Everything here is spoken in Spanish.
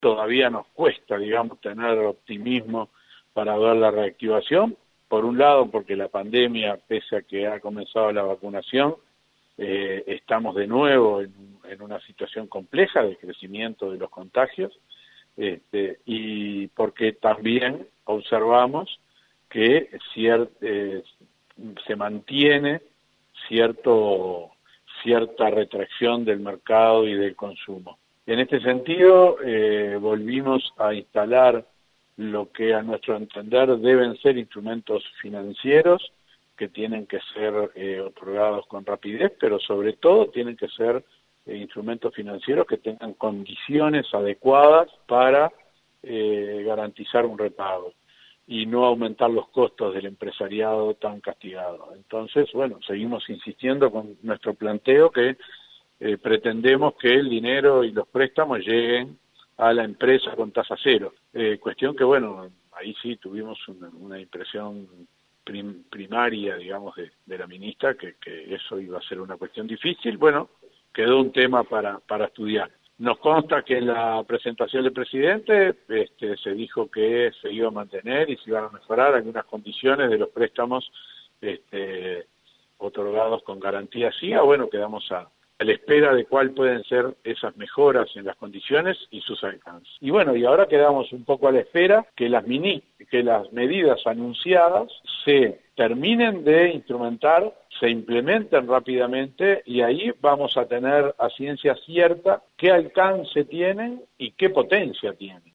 todavía nos cuesta, digamos, tener optimismo para ver la reactivación. Por un lado, porque la pandemia, pese a que ha comenzado la vacunación, estamos de nuevo en una situación compleja de crecimiento de los contagios, y porque también observamos que se mantiene cierta retracción del mercado y del consumo. En este sentido, volvimos a instalar lo que a nuestro entender deben ser instrumentos financieros que tienen que ser otorgados con rapidez, pero sobre todo tienen que ser instrumentos financieros que tengan condiciones adecuadas para garantizar un repago y no aumentar los costos del empresariado tan castigado. Entonces, bueno, seguimos insistiendo con nuestro planteo que pretendemos que el dinero y los préstamos lleguen a la empresa con tasa cero. Cuestión que, bueno, ahí sí tuvimos una impresión primaria, digamos, de la ministra, que eso iba a ser una cuestión difícil. Bueno, quedó un tema para estudiar. Nos consta que en la presentación del presidente se dijo que se iba a mantener y se iban a mejorar algunas condiciones de los préstamos otorgados con garantía SIGA. Bueno, quedamos a la espera de cuál pueden ser esas mejoras en las condiciones y sus alcances. Y bueno, y ahora quedamos un poco a la espera que las medidas anunciadas se terminen de instrumentar, se implementen rápidamente y ahí vamos a tener a ciencia cierta qué alcance tienen y qué potencia tienen.